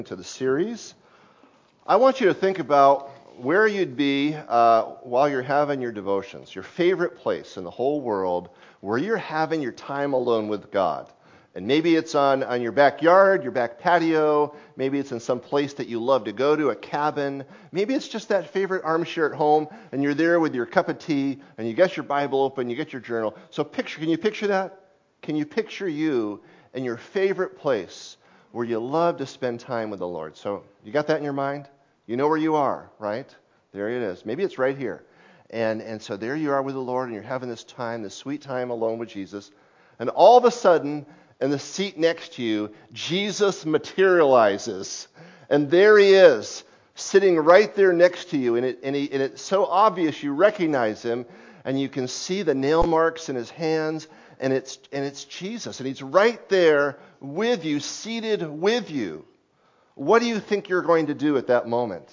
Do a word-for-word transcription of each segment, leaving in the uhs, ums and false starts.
To the series. I want you to think about where you'd be uh, while you're having your devotions, your favorite place in the whole world where you're having your time alone with God. And maybe it's on, on your backyard, your back patio, maybe it's in some place that you love to go to, a cabin, maybe it's just that favorite armchair at home and you're there with your cup of tea and you got your Bible open, you get your journal. So picture, can you picture that? Can you picture you in your favorite place where you love to spend time with the Lord? So you got that in your mind? You know where you are, right? There it is. Maybe it's right here. And and so there you are with the Lord, and you're having this time, this sweet time alone with Jesus. And all of a sudden, in the seat next to you, Jesus materializes. And there he is, sitting right there next to you. And, it, and, he, and it's so obvious you recognize him, and you can see the nail marks in his hands. And it's and it's Jesus, and he's right there with you, seated with you. What do you think you're going to do at that moment?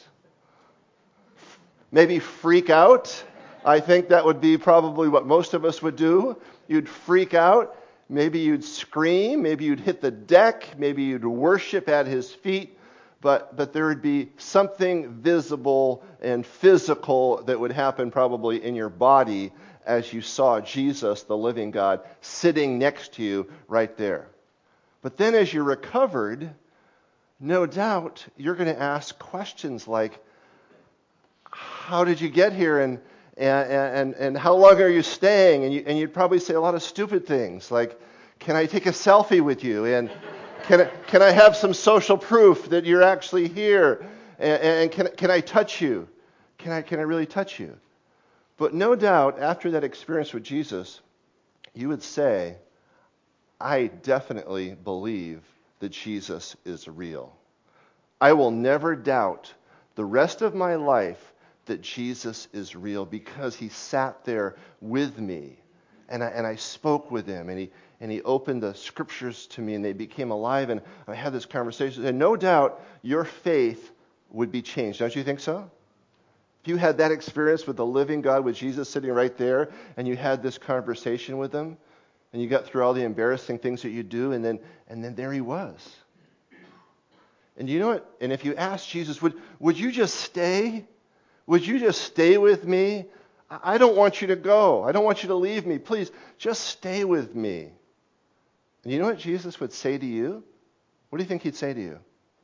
Maybe freak out? I think that would be probably what most of us would do. You'd freak out. Maybe you'd scream. Maybe you'd hit the deck. Maybe you'd worship at his feet. But but there would be something visible and physical that would happen probably in your body as you saw Jesus, the living God, sitting next to you right there. But then as you recovered, no doubt you're going to ask questions like, how did you get here, and and and, and how long are you staying? And, you, and you'd probably say a lot of stupid things like, can I take a selfie with you? And can I, can I have some social proof that you're actually here? And, and can, can I touch you? Can I can I really touch you? But no doubt, after that experience with Jesus, you would say, I definitely believe that Jesus is real. I will never doubt the rest of my life that Jesus is real because he sat there with me, and I, and I spoke with him, and he, and he opened the scriptures to me, and they became alive, and I had this conversation. And no doubt, your faith would be changed. Don't you think so? If you had that experience with the living God, with Jesus sitting right there, and you had this conversation with him, and you got through all the embarrassing things that you do, and then and then there he was. And you know what? And if you asked Jesus, would would you just stay? Would you just stay with me? I don't want you to go. I don't want you to leave me. Please, just stay with me. And you know what Jesus would say to you? What do you think he'd say to you?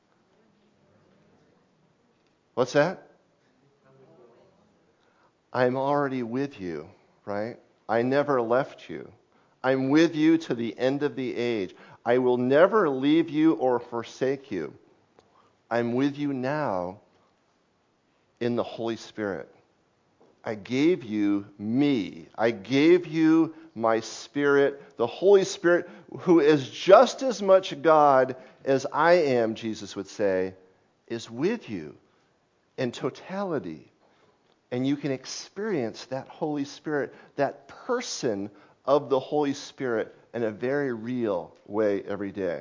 What's that? I'm already with you, right? I never left you. I'm with you to the end of the age. I will never leave you or forsake you. I'm with you now in the Holy Spirit. I gave you me. I gave you my Spirit, the Holy Spirit, who is just as much God as I am, Jesus would say, is with you in totality. And you can experience that Holy Spirit, that person of the Holy Spirit, in a very real way every day.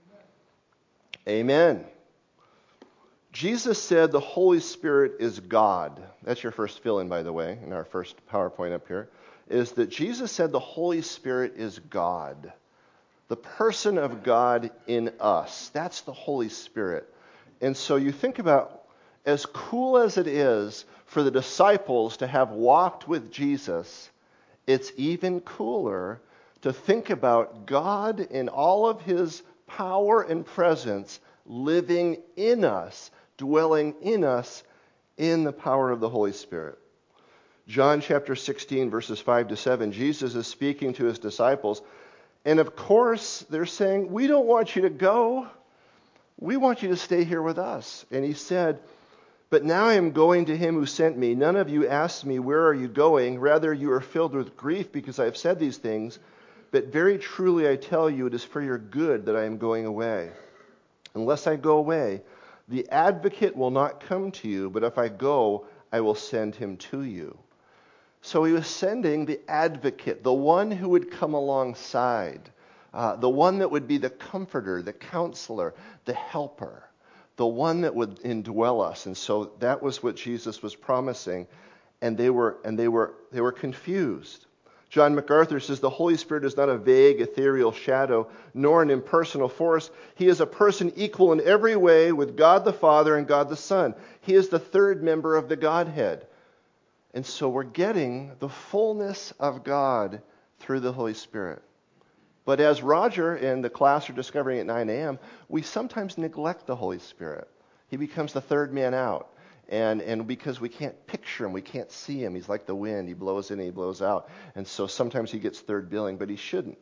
Amen. Jesus said the Holy Spirit is God. That's your first fill-in, by the way, in our first PowerPoint up here, is that Jesus said the Holy Spirit is God. The person of God in us. That's the Holy Spirit. And so you think about, as cool as it is for the disciples to have walked with Jesus, it's even cooler to think about God in all of his power and presence living in us, dwelling in us in the power of the Holy Spirit. John chapter sixteen, verses five to seven, Jesus is speaking to his disciples, and of course they're saying, we don't want you to go. We want you to stay here with us. And he said, but now I am going to him who sent me. None of you asked me, where are you going? Rather, you are filled with grief because I have said these things. But very truly I tell you, it is for your good that I am going away. Unless I go away, the advocate will not come to you, but if I go, I will send him to you. So he was sending the advocate, the one who would come alongside, uh, the one that would be the comforter, the counselor, the helper, the one that would indwell us. And so that was what Jesus was promising, and they were and they were they were confused. John MacArthur says the Holy Spirit is not a vague, ethereal shadow, nor an impersonal force. He is a person equal in every way with God the Father and God the Son. He is the third member of the Godhead. And so we're getting the fullness of God through the Holy Spirit. But as Roger and the class are discovering at nine a.m., we sometimes neglect the Holy Spirit. He becomes the third man out. And and because we can't picture him, we can't see him. He's like the wind. He blows in and he blows out. And so sometimes he gets third billing, but he shouldn't.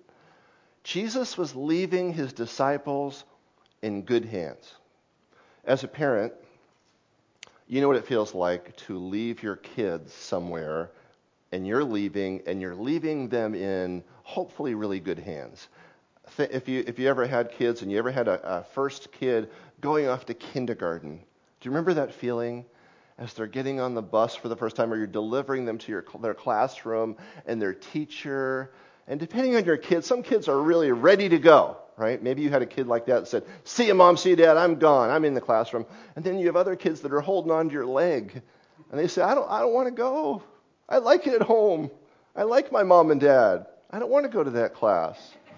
Jesus was leaving his disciples in good hands. As a parent, you know what it feels like to leave your kids somewhere, and you're leaving, and you're leaving them in hopefully really good hands. If you if you ever had kids and you ever had a, a first kid going off to kindergarten, do you remember that feeling as they're getting on the bus for the first time, or you're delivering them to your their classroom and their teacher? And depending on your kids, some kids are really ready to go, right? Maybe you had a kid like that that said, "See you, Mom, see you, Dad, I'm gone, I'm in the classroom." And then you have other kids that are holding on to your leg, and they say, "I don't, I don't want to go. I like it at home. I like my mom and dad. I don't want to go to that class."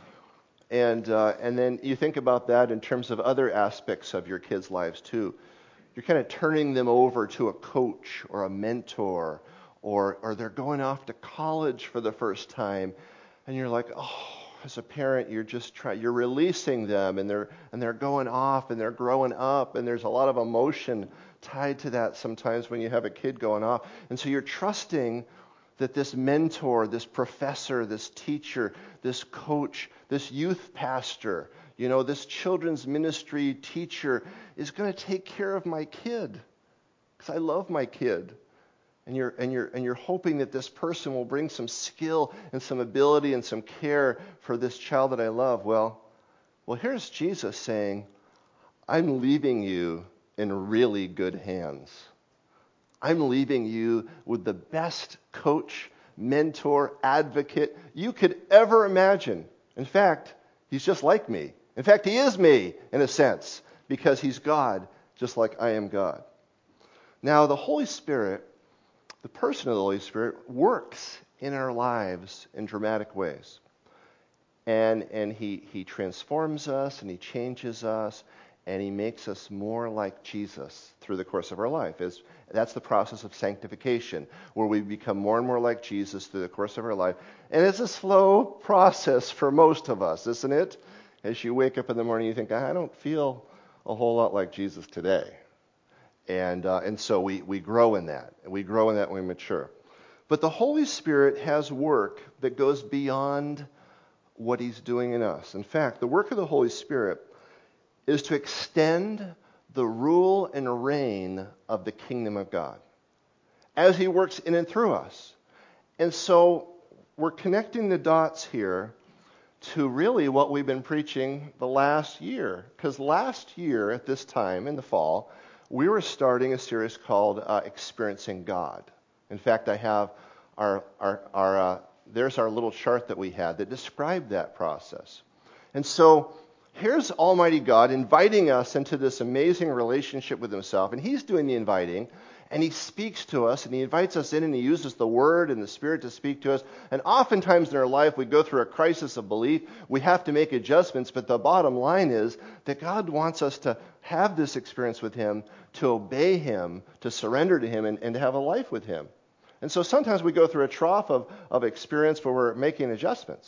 And uh, and then you think about that in terms of other aspects of your kids' lives too. You're kind of turning them over to a coach or a mentor, or or they're going off to college for the first time, and you're like, oh, as a parent, you're just trying, you're releasing them, and they're and they're going off, and they're growing up, and there's a lot of emotion tied to that sometimes when you have a kid going off, and so you're trusting that this mentor, this professor, this teacher, this coach, this youth pastor, you know, this children's ministry teacher is going to take care of my kid because I love my kid. And you're and you're and you're hoping that this person will bring some skill and some ability and some care for this child that I love. Well, well, here's Jesus saying, "I'm leaving you in really good hands. I'm leaving you with the best coach, mentor, advocate you could ever imagine. In fact, he's just like me. In fact, he is me in a sense because he's God, just like I am God." Now, the Holy Spirit, the person of the Holy Spirit, works in our lives in dramatic ways. And and he, he transforms us, and he changes us, and he makes us more like Jesus through the course of our life. It's, that's the process of sanctification, where we become more and more like Jesus through the course of our life. And it's a slow process for most of us, isn't it? As you wake up in the morning, you think, I don't feel a whole lot like Jesus today. And uh, and so we, we grow in that. We grow in that when we mature. But the Holy Spirit has work that goes beyond what he's doing in us. In fact, the work of the Holy Spirit is to extend the rule and reign of the kingdom of God as he works in and through us. And so we're connecting the dots here to really what we've been preaching the last year. Because last year at this time in the fall, we were starting a series called uh, Experiencing God. In fact, I have our, our, our uh, there's our little chart that we had that described that process. And so here's Almighty God inviting us into this amazing relationship with himself, and he's doing the inviting, and he speaks to us, and he invites us in, and he uses the Word and the Spirit to speak to us. And oftentimes in our life, we go through a crisis of belief. We have to make adjustments, but the bottom line is that God wants us to have this experience with him, to obey him, to surrender to him, and, and to have a life with him. And so sometimes we go through a trough of, of experience where we're making adjustments.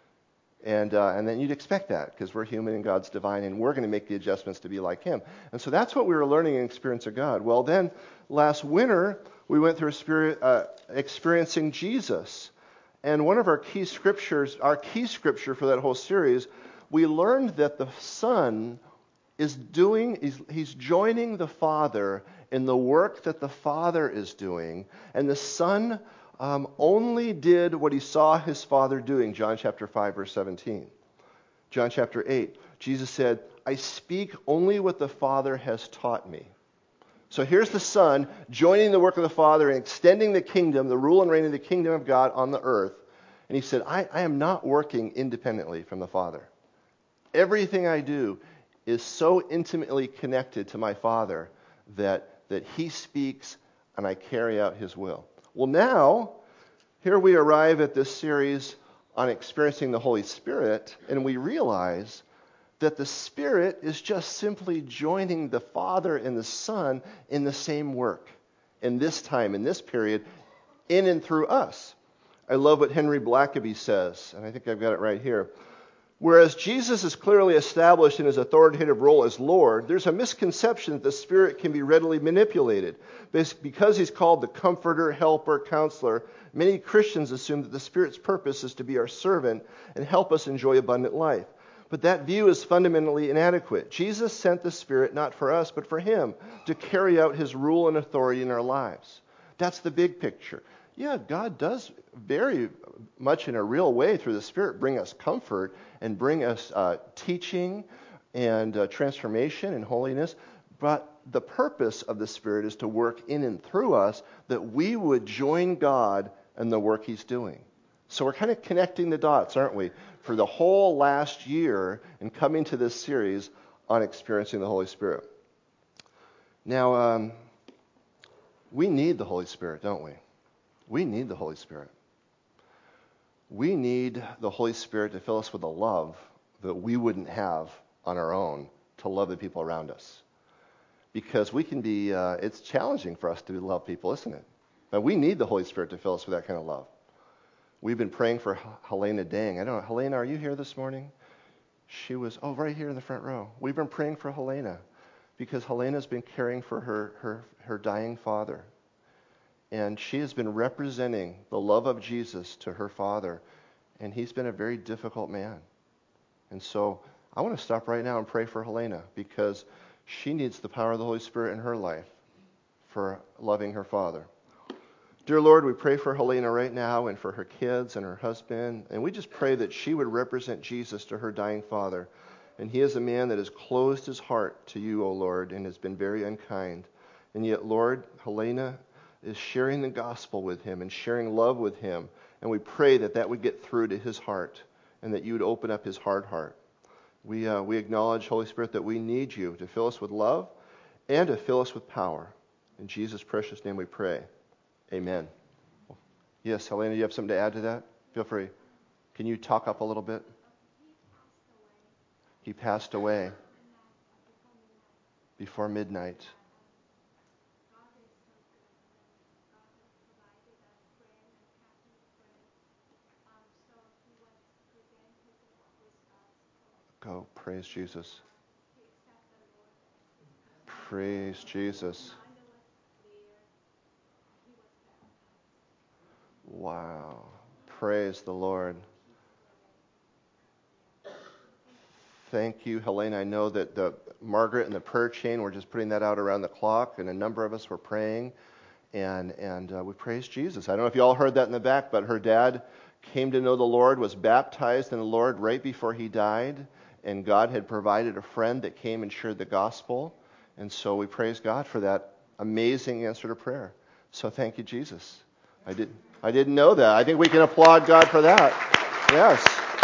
And uh, and then you'd expect that because we're human and God's divine, and we're going to make the adjustments to be like him. And so that's what we were learning in Experience of God. Well, then last winter we went through a spirit, uh, experiencing Jesus, and one of our key scriptures, our key scripture for that whole series, we learned that the Son is doing, he's, he's joining the Father in the work that the Father is doing, and the Son Um, only did what he saw his Father doing, John chapter five, verse seventeen. John chapter eight, Jesus said, "I speak only what the Father has taught me." So here's the Son joining the work of the Father and extending the kingdom, the rule and reign of the kingdom of God on the earth. And he said, I, I am not working independently from the Father. Everything I do is so intimately connected to my Father that, that he speaks and I carry out his will. Well, now, Here we arrive at this series on experiencing the Holy Spirit, and we realize that the Spirit is just simply joining the Father and the Son in the same work in this time, in this period, in and through us. I love what Henry Blackaby says, and I think I've got it right here. Whereas Jesus is clearly established in his authoritative role as Lord, there's a misconception that the Spirit can be readily manipulated. Because he's called the Comforter, Helper, Counselor, many Christians assume that the Spirit's purpose is to be our servant and help us enjoy abundant life. But that view is fundamentally inadequate. Jesus sent the Spirit not for us, but for him to carry out his rule and authority in our lives. That's the big picture. Yeah, God does very much in a real way through the Spirit bring us comfort and bring us uh, teaching and uh, transformation and holiness. But the purpose of the Spirit is to work in and through us that we would join God in the work he's doing. So we're kind of connecting the dots, aren't we, for the whole last year and coming to this series on experiencing the Holy Spirit. Now, um, we need the Holy Spirit, don't we? We need the Holy Spirit. We need the Holy Spirit to fill us with a love that we wouldn't have on our own to love the people around us. Because we can be, uh, it's challenging for us to love people, isn't it? But we need the Holy Spirit to fill us with that kind of love. We've been praying for Helena Dang. I don't know, Helena, are you here this morning? She was, oh, right here in the front row. We've been praying for Helena because Helena's been caring for her, her, her dying father. And she has been representing the love of Jesus to her father. And he's been a very difficult man. And so I want to stop right now and pray for Helena because she needs the power of the Holy Spirit in her life for loving her father. Dear Lord, we pray for Helena right now and for her kids and her husband. And we just pray that she would represent Jesus to her dying father. And he is a man that has closed his heart to you, O Lord, and has been very unkind. And yet, Lord, Helena is sharing the gospel with him and sharing love with him. And we pray that that would get through to his heart and that you would open up his hard heart. We uh, we acknowledge, Holy Spirit, that we need you to fill us with love and to fill us with power. In Jesus' precious name we pray. Amen. Yes, Helena, you have something to add to that? Feel free. Can you talk up a little bit? He passed away before midnight. Go, praise Jesus. Praise Jesus. Wow. Praise the Lord. Thank you, Helena. I know that the Margaret and the prayer chain were just putting that out around the clock, and a number of us were praying, and and uh, we praise Jesus. I don't know if you all heard that in the back, but her dad came to know the Lord, was baptized in the Lord right before he died, and God had provided a friend that came and shared the gospel, and so we praise God for that amazing answer to prayer. So thank you, Jesus. I did I didn't know that. I think we can applaud God for that. Yes.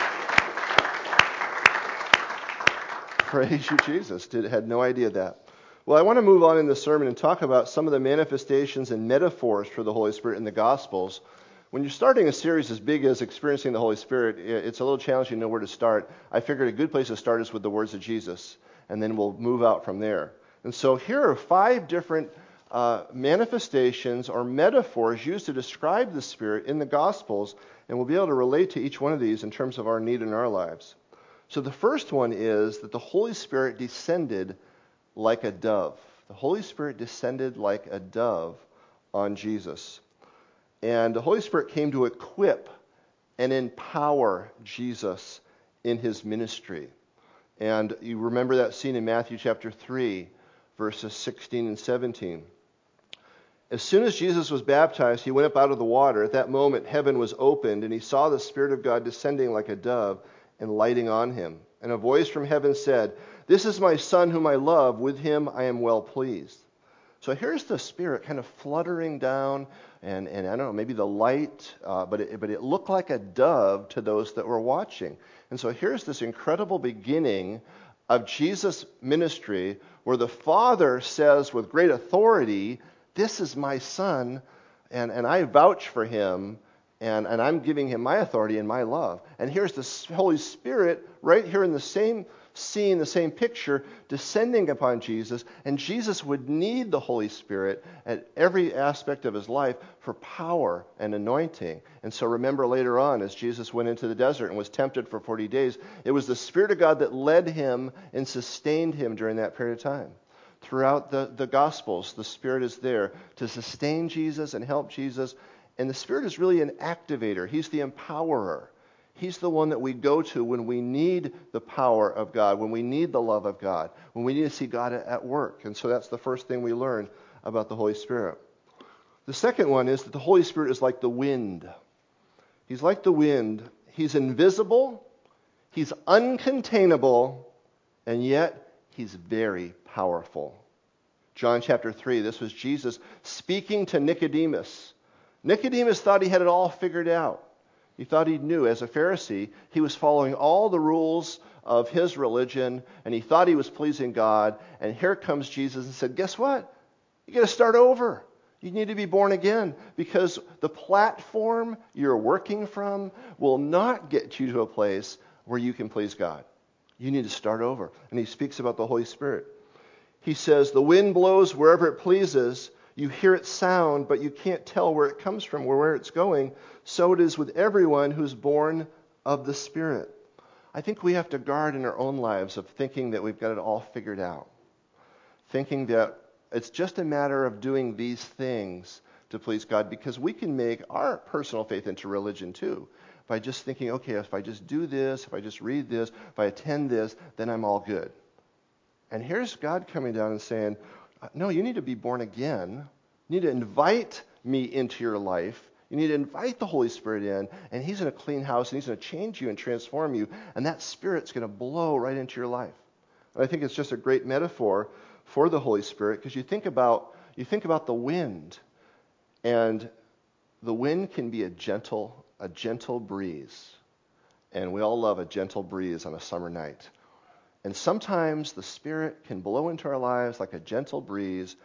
Praise you, Jesus. Did had no idea that. Well, I want to move on in the sermon and talk about some of the manifestations and metaphors for the Holy Spirit in the Gospels. When you're starting a series as big as Experiencing the Holy Spirit, it's a little challenging to know where to start. I figured a good place to start is with the words of Jesus, and then we'll move out from there. And so here are five different uh, manifestations or metaphors used to describe the Spirit in the Gospels, and we'll be able to relate to each one of these in terms of our need in our lives. So the first one is that the Holy Spirit descended like a dove. The Holy Spirit descended like a dove on Jesus. And the Holy Spirit came to equip and empower Jesus in his ministry. And you remember that scene in Matthew chapter three, verses sixteen and seventeen. As soon as Jesus was baptized, he went up out of the water. At that moment, heaven was opened, and he saw the Spirit of God descending like a dove and lighting on him. And a voice from heaven said, "This is my Son whom I love. With him I am well pleased." So here's the Spirit kind of fluttering down, and, and I don't know, maybe the light, uh, but, it, but it looked like a dove to those that were watching. And so here's this incredible beginning of Jesus' ministry where the Father says with great authority, "This is my Son, and, and I vouch for him, and, and I'm giving him my authority and my love. And here's the Holy Spirit right here in the same scene, the same picture, descending upon Jesus, and Jesus would need the Holy Spirit at every aspect of his life for power and anointing. And so remember later on, as Jesus went into the desert and was tempted for forty days, it was the Spirit of God that led him and sustained him during that period of time. Throughout the, the Gospels, the Spirit is there to sustain Jesus and help Jesus, and the Spirit is really an activator. He's the empowerer. He's the one that we go to when we need the power of God, when we need the love of God, when we need to see God at work. And so that's the first thing we learn about the Holy Spirit. The second one is that the Holy Spirit is like the wind. He's like the wind. He's invisible, he's uncontainable, and yet he's very powerful. John chapter three, this was Jesus speaking to Nicodemus. Nicodemus thought he had it all figured out. He thought he knew. As a Pharisee, he was following all the rules of his religion, and he thought he was pleasing God. And here comes Jesus and said, guess what? You got to start over. You need to be born again, because the platform you're working from will not get you to a place where you can please God. You need to start over. And he speaks about the Holy Spirit. He says, the wind blows wherever it pleases. You hear its sound, but you can't tell where it comes from or where it's going. So it is with everyone who's born of the Spirit. I think we have to guard in our own lives of thinking that we've got it all figured out. Thinking that it's just a matter of doing these things to please God, because we can make our personal faith into religion too. By just thinking, okay, if I just do this, if I just read this, if I attend this, then I'm all good. And here's God coming down and saying, no, you need to be born again. You need to invite me into your life. You need to invite the Holy Spirit in, and he's going to clean house, and he's going to change you and transform you, and that Spirit's going to blow right into your life. And I think it's just a great metaphor for the Holy Spirit, because you think about you think about the wind, and the wind can be a gentle, a gentle breeze, and we all love a gentle breeze on a summer night. And sometimes the Spirit can blow into our lives like a gentle breeze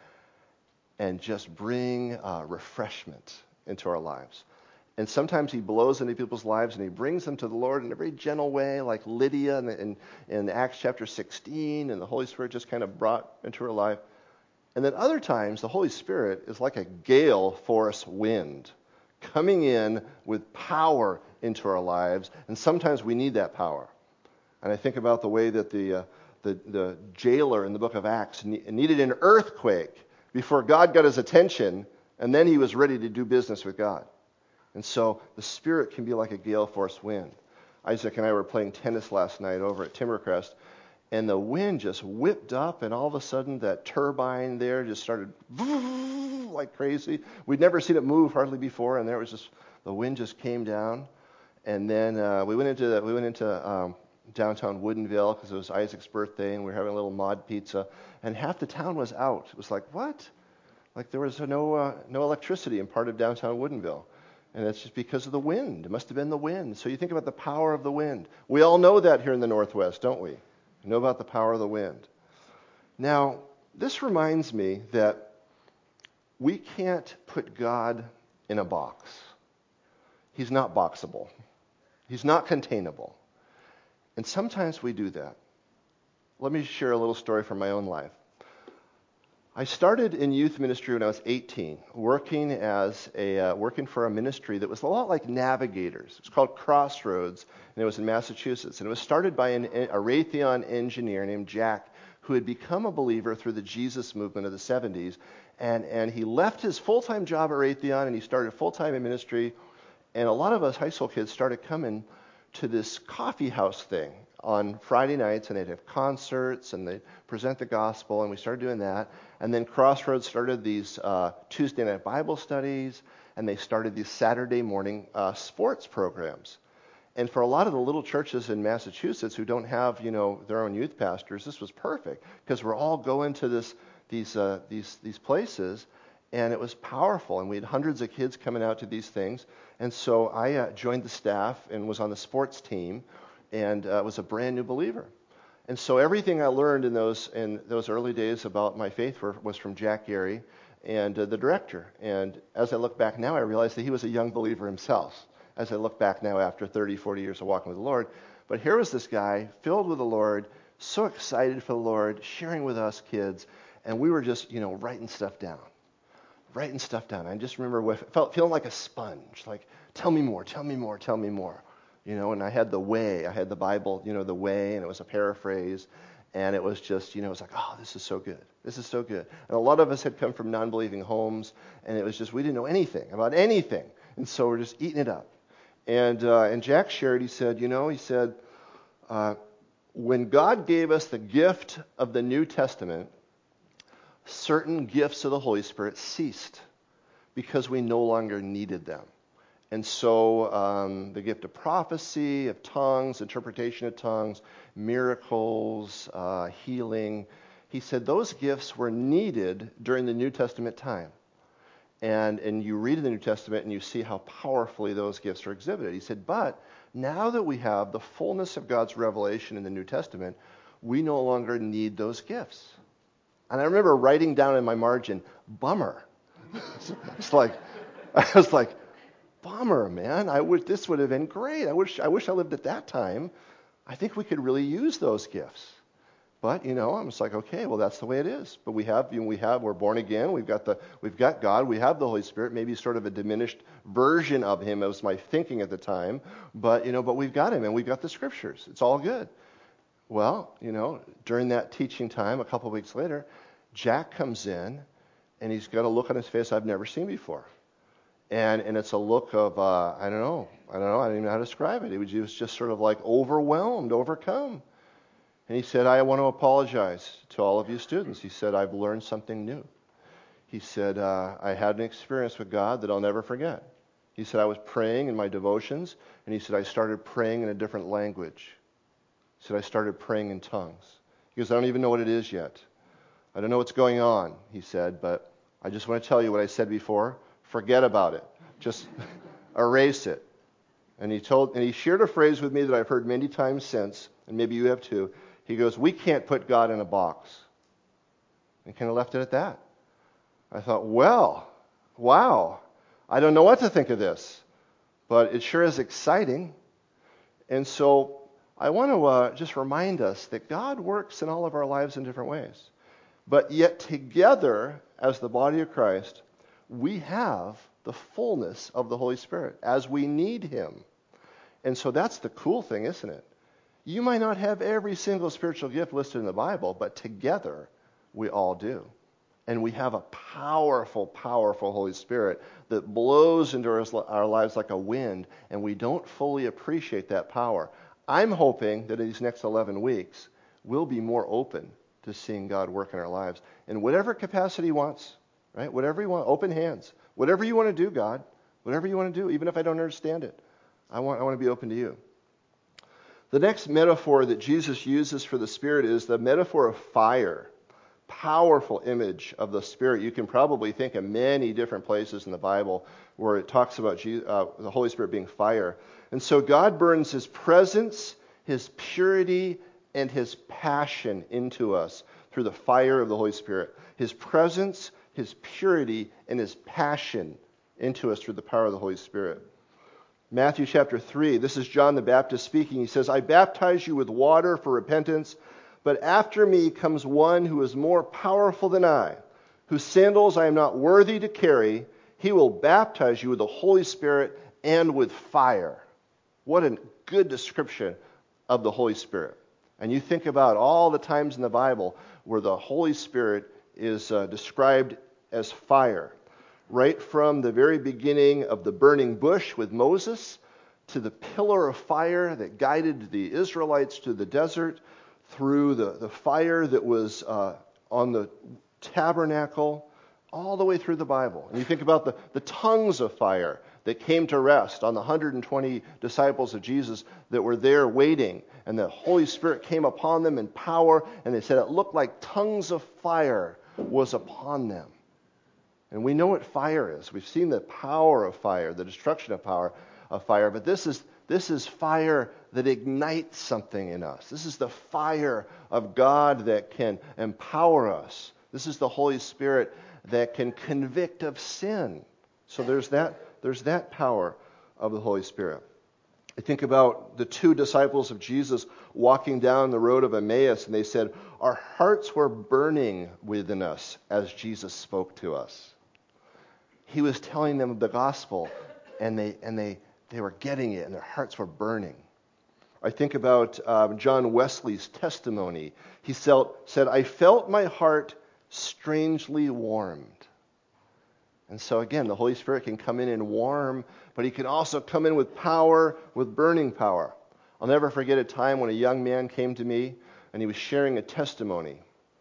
and just bring uh, refreshment into our lives. And sometimes he blows into people's lives and he brings them to the Lord in a very gentle way, like Lydia in, in, in Acts chapter sixteen, and the Holy Spirit just kind of brought into her life. And then other times, the Holy Spirit is like a gale force wind coming in with power into our lives, and sometimes we need that power. And I think about the way that the, uh, the, the jailer in the book of Acts ne- needed an earthquake before God got his attention, and then he was ready to do business with God. And so the Spirit can be like a gale force wind. Isaac and I were playing tennis last night over at Timbercrest, and the wind just whipped up, and all of a sudden that turbine there just started like crazy. We'd never seen it move hardly before, and there was just, the wind just came down. And then uh, we went into the, we went into um, downtown Woodinville because it was Isaac's birthday, and we were having a little mod pizza, and half the town was out. It was like, what? Like there was no uh, no electricity in part of downtown Woodinville. And it's just because of the wind. It must have been the wind. So you think about the power of the wind. We all know that here in the Northwest, don't we? We know about the power of the wind. Now, this reminds me that we can't put God in a box. He's not boxable. He's not containable. And sometimes we do that. Let me share a little story from my own life. I started in youth ministry when I was eighteen, working as a uh, working for a ministry that was a lot like Navigators. It's called Crossroads, and it was in Massachusetts. And it was started by an, a Raytheon engineer named Jack, who had become a believer through the Jesus movement of the seventies. And, and he left his full-time job at Raytheon, and he started full-time in ministry. And a lot of us high school kids started coming to this coffee house thing on Friday nights, and they'd have concerts, and they'd present the gospel, and we started doing that. And then Crossroads started these uh, Tuesday night Bible studies, and they started these Saturday morning uh, sports programs. And for a lot of the little churches in Massachusetts who don't have, you know, their own youth pastors, this was perfect, because we're all going to this these uh, these these places, and it was powerful. And we had hundreds of kids coming out to these things. And so I uh, joined the staff and was on the sports team, and uh, was a brand new believer. And so everything I learned in those in those early days about my faith were, was from Jack Gary and uh, the director. And as I look back now, I realize that he was a young believer himself. as I look back now after thirty, forty years of walking with the Lord. But here was this guy filled with the Lord, so excited for the Lord, sharing with us kids, and we were just, you know, writing stuff down. Writing stuff down. I just remember what, felt feeling like a sponge, like, tell me more, tell me more, tell me more. You know, and I had the way, I had the Bible, you know, the way, and it was a paraphrase, and it was just, you know, it was like, oh, this is so good. This is so good. And a lot of us had come from non-believing homes, and it was just, we didn't know anything about anything. And so we're just eating it up. And uh, and Jack shared, he said, you know, he said, uh, when God gave us the gift of the New Testament, certain gifts of the Holy Spirit ceased because we no longer needed them. And so um, the gift of prophecy, of tongues, interpretation of tongues, miracles, uh, healing, he said those gifts were needed during the New Testament time. And, and you read in the New Testament and you see how powerfully those gifts are exhibited. He said, but now that we have the fullness of God's revelation in the New Testament, we no longer need those gifts. And I remember writing down in my margin, bummer. It's like, I was like, bummer, man. I wish this would have been great. I wish I wish I lived at that time. I think we could really use those gifts. But, you know, I'm just like, okay, well, that's the way it is. But we have, you know, we have, we're born again. We've got the, we've got God. We have the Holy Spirit. Maybe sort of a diminished version of Him. That was my thinking at the time. But, you know, but we've got Him and we've got the Scriptures. It's all good. Well, you know, during that teaching time, a couple of weeks later, Jack comes in and he's got a look on his face I've never seen before. And and it's a look of, uh, I don't know, I don't know, I don't even know how to describe it. He was, he was just sort of like overwhelmed, overcome. And he said, I want to apologize to all of you students. He said, I've learned something new. He said, uh, I had an experience with God that I'll never forget. He said, I was praying in my devotions, and he said, I started praying in a different language. He said, I started praying in tongues. He goes, I don't even know what it is yet. I don't know what's going on, he said, but I just want to tell you what I said before. Forget about it. Just erase it. And he told, and he shared a phrase with me that I've heard many times since, and maybe you have too. He goes, we can't put God in a box. And kind of left it at that. I thought, well, wow, I don't know what to think of this, but it sure is exciting. And so I want to uh, just remind us that God works in all of our lives in different ways. But yet together, as the body of Christ, we have the fullness of the Holy Spirit as we need Him. And so that's the cool thing, isn't it? You might not have every single spiritual gift listed in the Bible, but together we all do. And we have a powerful, powerful Holy Spirit that blows into our, our lives like a wind, and we don't fully appreciate that power. I'm hoping that in these next eleven weeks, we'll be more open to seeing God work in our lives in whatever capacity He wants, right? Whatever you want, open hands. Whatever you want to do, God, whatever you want to do, even if I don't understand it, I want, I want to be open to you. The next metaphor that Jesus uses for the Spirit is the metaphor of fire. Powerful image of the Spirit. You can probably think of many different places in the Bible where it talks about Jesus, uh, the Holy Spirit being fire. And so God burns His presence, His purity, and His passion into us through the fire of the Holy Spirit. His presence, His purity, and His passion into us through the power of the Holy Spirit. Matthew chapter three, this is John the Baptist speaking. He says, I baptize you with water for repentance, but after me comes one who is more powerful than I, whose sandals I am not worthy to carry. He will baptize you with the Holy Spirit and with fire. What a good description of the Holy Spirit. And you think about all the times in the Bible where the Holy Spirit is uh, described as fire. Right from the very beginning of the burning bush with Moses to the pillar of fire that guided the Israelites to the desert, through the, the fire that was uh, on the tabernacle, all the way through the Bible. And you think about the, the tongues of fire that came to rest on the one hundred twenty disciples of Jesus that were there waiting, and the Holy Spirit came upon them in power, and they said it looked like tongues of fire was upon them. And we know what fire is. We've seen the power of fire, the destruction of power of fire, but this is this is fire that ignites something in us. This is the fire of God that can empower us. This is the Holy Spirit that can convict of sin. So there's that there's that power of the Holy Spirit. I think about the two disciples of Jesus walking down the road of Emmaus, and they said, our hearts were burning within us as Jesus spoke to us. He was telling them the gospel, and they and they, they were getting it, and their hearts were burning. I think about um, John Wesley's testimony. He felt, said, I felt my heart strangely warmed. And so again, the Holy Spirit can come in and warm, but he can also come in with power, with burning power. I'll never forget a time when a young man came to me and he was sharing a testimony.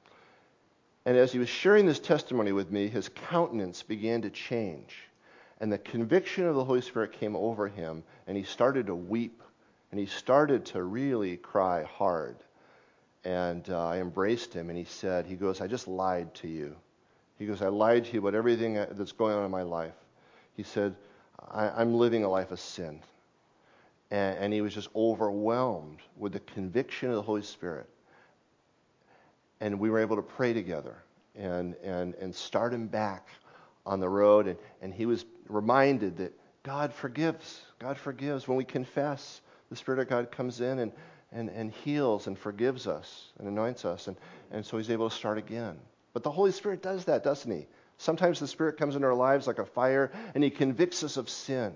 And as he was sharing this testimony with me, his countenance began to change. And the conviction of the Holy Spirit came over him, and he started to weep, and he started to really cry hard. And uh, I embraced him, and he said, he goes, I just lied to you. He goes, I lied to you about everything that's going on in my life. He said, I, I'm living a life of sin. And, and he was just overwhelmed with the conviction of the Holy Spirit. And we were able to pray together and, and, and start him back on the road. And, and he was reminded that God forgives. God forgives. When we confess, the Spirit of God comes in and, and, and heals and forgives us and anoints us. And, and so he's able to start again. But the Holy Spirit does that, doesn't he? Sometimes the Spirit comes into our lives like a fire, and he convicts us of sin.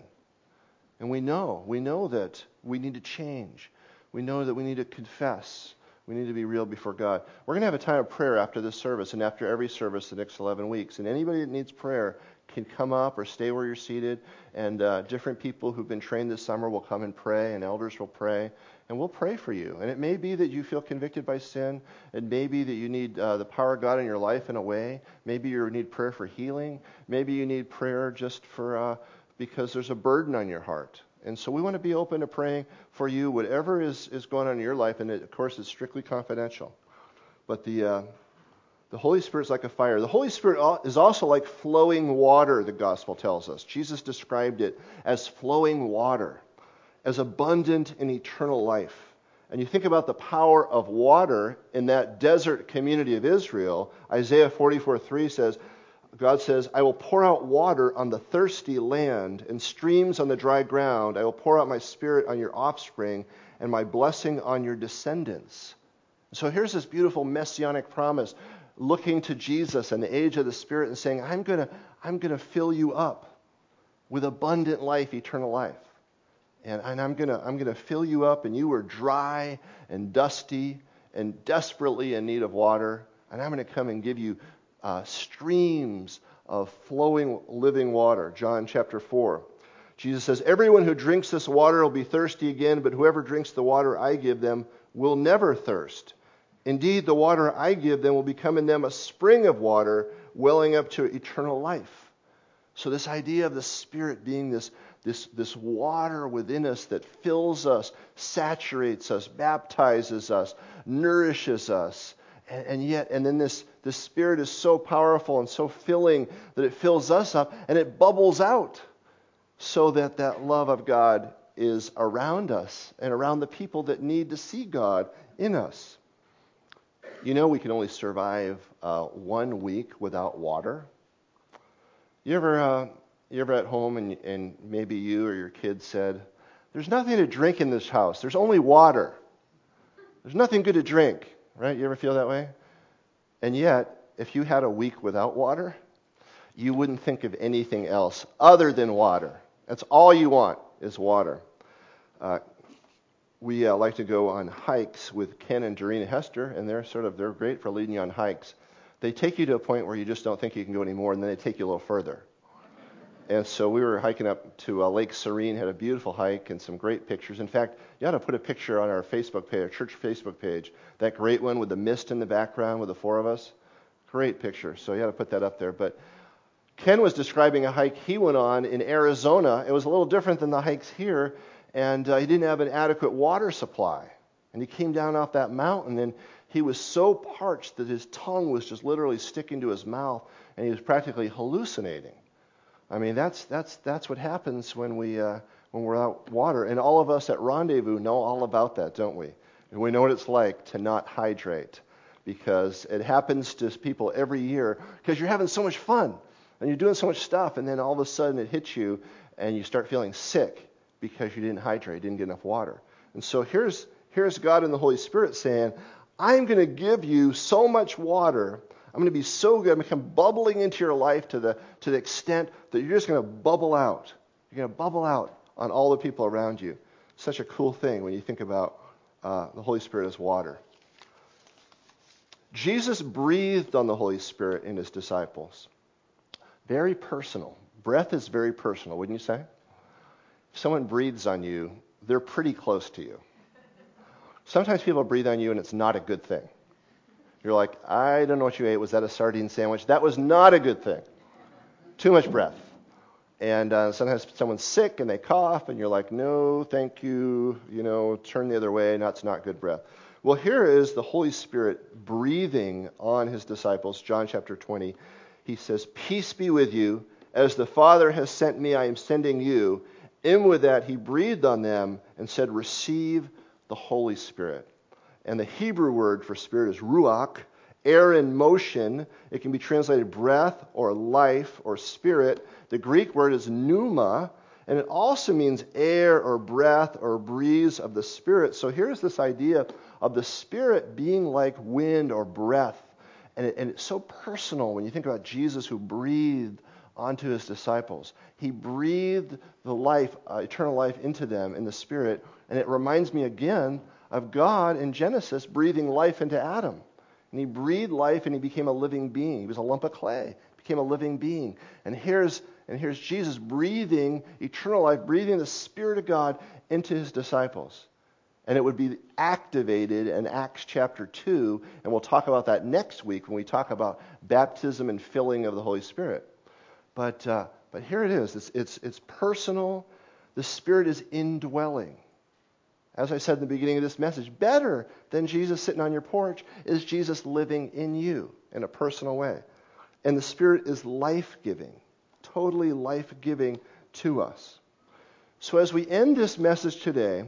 And we know, we know that we need to change. We know that we need to confess. We need to be real before God. We're going to have a time of prayer after this service and after every service the next eleven weeks. And anybody that needs prayer can come up or stay where you're seated. And uh, different people who've been trained this summer will come and pray, and elders will pray. And we'll pray for you. And it may be that you feel convicted by sin. It may be that you need uh, the power of God in your life in a way. Maybe you need prayer for healing. Maybe you need prayer just for uh, because there's a burden on your heart. And so we want to be open to praying for you, whatever is, is going on in your life. And it, of course, it's strictly confidential. But the uh, the Holy Spirit is like a fire. The Holy Spirit is also like flowing water, the gospel tells us. Jesus described it as flowing water, as abundant in eternal life. And you think about the power of water in that desert community of Israel. Isaiah forty-four three says, God says, I will pour out water on the thirsty land and streams on the dry ground. I will pour out my Spirit on your offspring and my blessing on your descendants. So here's this beautiful messianic promise, looking to Jesus and the age of the Spirit and saying, I'm going to I'm going to fill you up with abundant life, eternal life. And, and I'm going to I'm going to fill you up, and you were dry and dusty and desperately in need of water. And I'm going to come and give you Uh, streams of flowing living water. John chapter four. Jesus says, everyone who drinks this water will be thirsty again, but whoever drinks the water I give them will never thirst. Indeed, the water I give them will become in them a spring of water welling up to eternal life. So this idea of the Spirit being this, this, this water within us that fills us, saturates us, baptizes us, nourishes us, And, and yet, and then this, this Spirit is so powerful and so filling that it fills us up and it bubbles out so that that love of God is around us and around the people that need to see God in us. You know, we can only survive uh, one week without water. You ever, uh, you ever at home and, and maybe you or your kids said, there's nothing to drink in this house. There's only water. There's nothing good to drink. Right? You ever feel that way? And yet, if you had a week without water, you wouldn't think of anything else other than water. That's all you want is water. Uh, we uh, like to go on hikes with Ken and Doreen Hester, and they're sort of they're great for leading you on hikes. They take you to a point where you just don't think you can go anymore, and then they take you a little further. And so we were hiking up to uh, Lake Serene, had a beautiful hike and some great pictures. In fact, you ought to put a picture on our Facebook page, our church Facebook page. That great one with the mist in the background with the four of us. Great picture. So you ought to put that up there. But Ken was describing a hike he went on in Arizona. It was a little different than the hikes here, and uh, he didn't have an adequate water supply. And he came down off that mountain, and he was so parched that his tongue was just literally sticking to his mouth, and he was practically hallucinating. I mean, that's that's that's what happens when we uh, when we're without water. And all of us at Rendezvous know all about that, don't we? And we know what it's like to not hydrate, because it happens to people every year because you're having so much fun and you're doing so much stuff, and then all of a sudden it hits you and you start feeling sick because you didn't hydrate, didn't get enough water. And so here's here's God and the Holy Spirit saying, I'm going to give you so much water. I'm going to be so good. I'm going to come bubbling into your life to the to the extent that you're just going to bubble out. You're going to bubble out on all the people around you. Such a cool thing when you think about uh, the Holy Spirit as water. Jesus breathed on the Holy Spirit in his disciples. Very personal. Breath is very personal, wouldn't you say? If someone breathes on you, they're pretty close to you. Sometimes people breathe on you and it's not a good thing. You're like, I don't know what you ate. Was that a sardine sandwich? That was not a good thing. Too much breath. And uh, sometimes someone's sick and they cough and you're like, no, thank you. You know, turn the other way. That's not good breath. Well, here is the Holy Spirit breathing on his disciples. John chapter twenty. He says, peace be with you. As the Father has sent me, I am sending you. In with that, he breathed on them and said, receive the Holy Spirit. And the Hebrew word for spirit is ruach, air in motion. It can be translated breath or life or spirit. The Greek word is pneuma, and it also means air or breath or breeze of the Spirit. So here's this idea of the Spirit being like wind or breath. And, it, and it's so personal when you think about Jesus who breathed onto his disciples. He breathed the life, uh, eternal life into them in the Spirit. And it reminds me again of God in Genesis breathing life into Adam. And he breathed life and he became a living being. He was a lump of clay, became a living being. And here's and here's Jesus breathing eternal life, breathing the Spirit of God into his disciples. And it would be activated in Acts chapter two, and we'll talk about that next week when we talk about baptism and filling of the Holy Spirit. But uh, but here it is. It's, it's, it's personal. The Spirit is indwelling. As I said in the beginning of this message, better than Jesus sitting on your porch is Jesus living in you in a personal way. And the Spirit is life-giving, totally life-giving to us. So as we end this message today,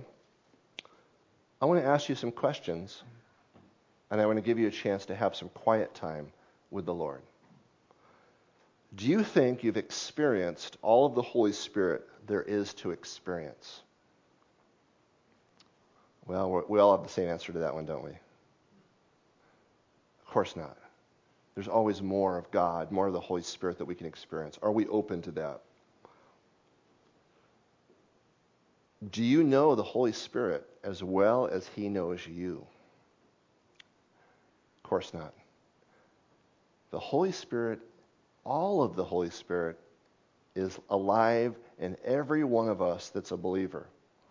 I want to ask you some questions, and I want to give you a chance to have some quiet time with the Lord. Do you think you've experienced all of the Holy Spirit there is to experience? Well, we all have the same answer to that one, don't we? Of course not. There's always more of God, more of the Holy Spirit that we can experience. Are we open to that? Do you know the Holy Spirit as well as he knows you? Of course not. The Holy Spirit, all of the Holy Spirit, is alive in every one of us that's a believer.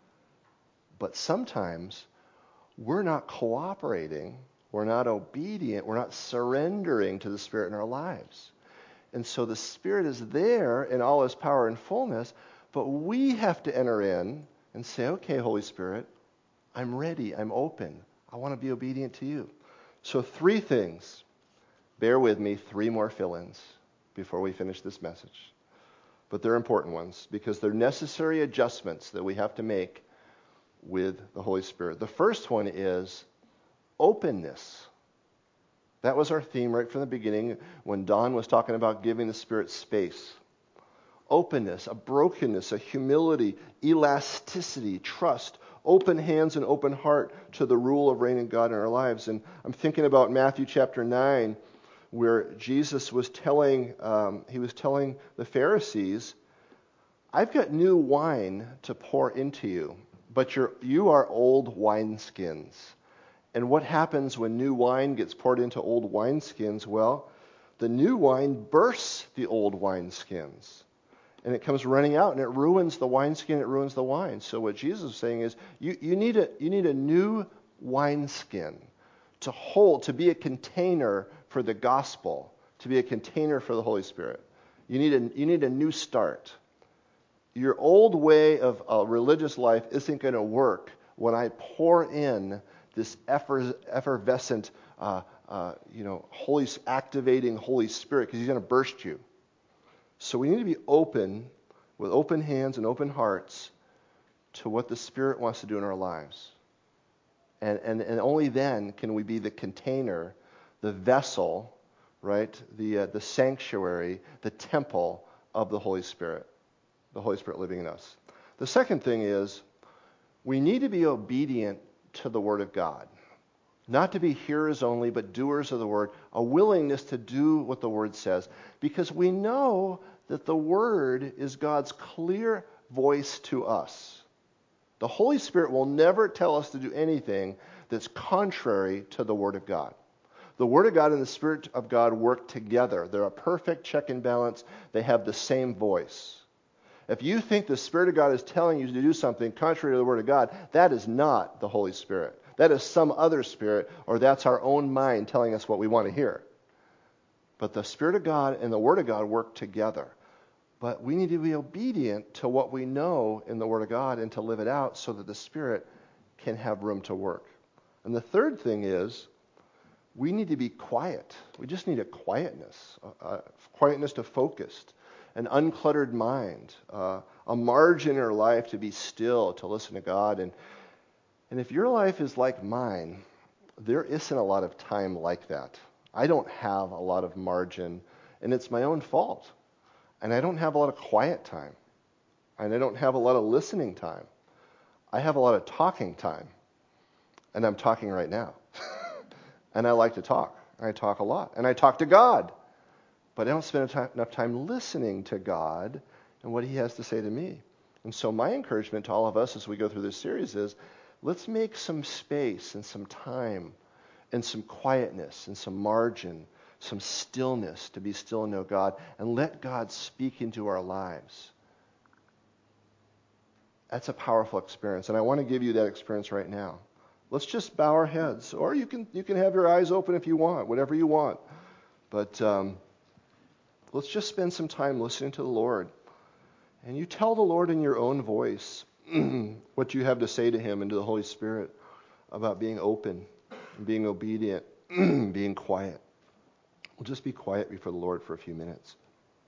But sometimes we're not cooperating, we're not obedient, we're not surrendering to the Spirit in our lives. And so the Spirit is there in all his power and fullness, but we have to enter in and say, okay, Holy Spirit, I'm ready, I'm open, I want to be obedient to you. So three things. Bear with me, three more fill-ins before we finish this message. But they're important ones because they're necessary adjustments that we have to make with the Holy Spirit. The first one is openness. That was our theme right from the beginning when Don was talking about giving the Spirit space. Openness, a brokenness, a humility, elasticity, trust, open hands and open heart to the rule of reigning God in our lives. And I'm thinking about Matthew chapter nine, where Jesus was telling, um, he was telling the Pharisees, I've got new wine to pour into you, but you're, you are old wineskins. And what happens when new wine gets poured into old wineskins? Well, the new wine bursts the old wineskins. And it comes running out, and it ruins the wineskin, it ruins the wine. So what Jesus is saying is, you, you, need a, you need a new wineskin to hold, to be a container for the gospel, to be a container for the Holy Spirit. You need a, you need a new start. Your old way of uh, religious life isn't going to work when I pour in this effer, effervescent, uh, uh, you know, holy, activating Holy Spirit, because he's going to burst you. So we need to be open, with open hands and open hearts, to what the Spirit wants to do in our lives. And, and, and only then can we be the container, the vessel, right, the, uh, the sanctuary, the temple of the Holy Spirit, the Holy Spirit living in us. The second thing is we need to be obedient to the Word of God. Not to be hearers only, but doers of the Word, a willingness to do what the Word says. Because we know that the Word is God's clear voice to us. The Holy Spirit will never tell us to do anything that's contrary to the Word of God. The Word of God and the Spirit of God work together. They're a perfect check and balance. They have the same voice. If you think the Spirit of God is telling you to do something contrary to the Word of God, that is not the Holy Spirit. That is some other spirit, or that's our own mind telling us what we want to hear. But the Spirit of God and the Word of God work together. But we need to be obedient to what we know in the Word of God and to live it out so that the Spirit can have room to work. And the third thing is we need to be quiet. We just need a quietness, a, a quietness to focus, an uncluttered mind, uh, a margin in our life to be still, to listen to God. And, and if your life is like mine, there isn't a lot of time like that. I don't have a lot of margin, and it's my own fault. And I don't have a lot of quiet time. And I don't have a lot of listening time. I have a lot of talking time. And I'm talking right now. And I like to talk. I talk a lot. And I talk to God. But I don't spend enough time listening to God and what He has to say to me. And so my encouragement to all of us as we go through this series is, let's make some space and some time and some quietness and some margin, some stillness to be still and know God, and let God speak into our lives. That's a powerful experience, and I want to give you that experience right now. Let's just bow our heads, or you can you can have your eyes open if you want, whatever you want. But um, let's just spend some time listening to the Lord. And you tell the Lord in your own voice what you have to say to Him and to the Holy Spirit about being open, being obedient, being quiet. We'll just be quiet before the Lord for a few minutes.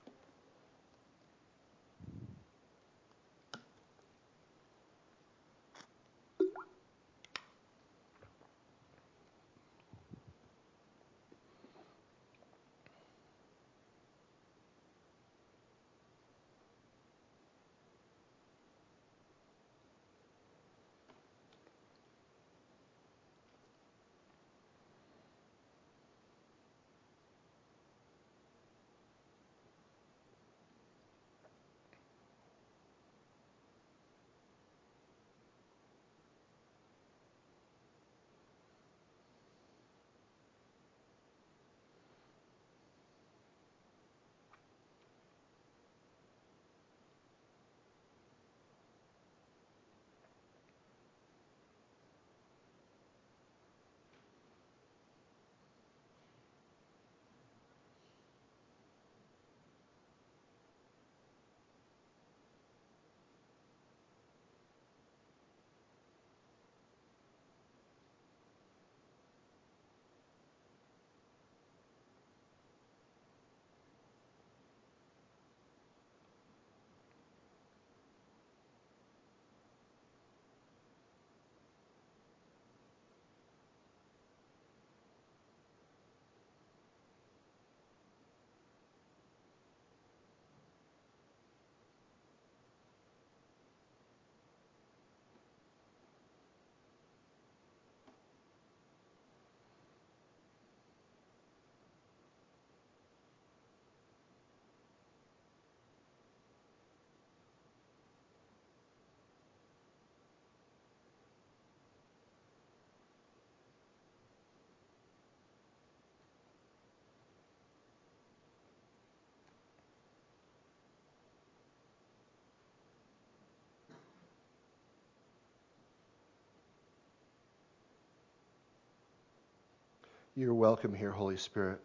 You're welcome here, Holy Spirit.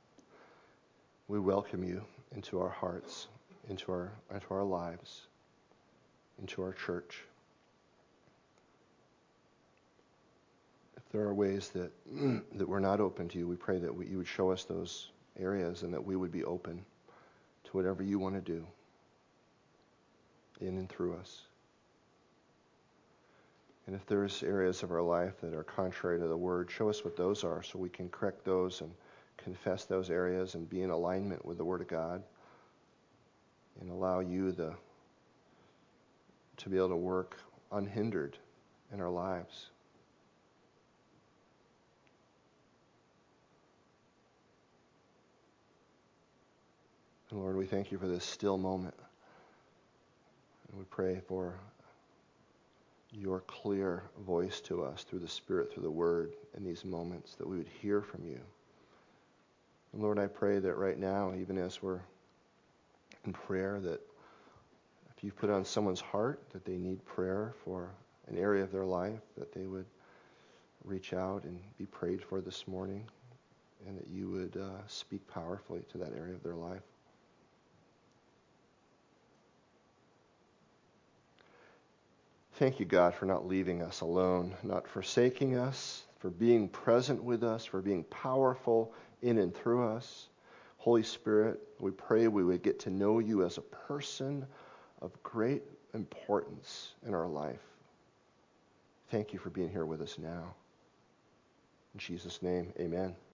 We welcome you into our hearts, into our into our lives, into our church. If there are ways that that we're not open to you, we pray that we, you would show us those areas and that we would be open to whatever you want to do in and through us. And if there's areas of our life that are contrary to the Word, show us what those are so we can correct those and confess those areas and be in alignment with the Word of God and allow you, the to be able to work unhindered in our lives. And Lord, we thank you for this still moment. And we pray for your clear voice to us through the Spirit, through the Word in these moments, that we would hear from you. And Lord, I pray that right now, even as we're in prayer, that if you've put on someone's heart that they need prayer for an area of their life, that they would reach out and be prayed for this morning, and that you would uh, speak powerfully to that area of their life. Thank you, God, for not leaving us alone, not forsaking us, for being present with us, for being powerful in and through us. Holy Spirit, we pray we would get to know you as a person of great importance in our life. Thank you for being here with us now. In Jesus' name, amen.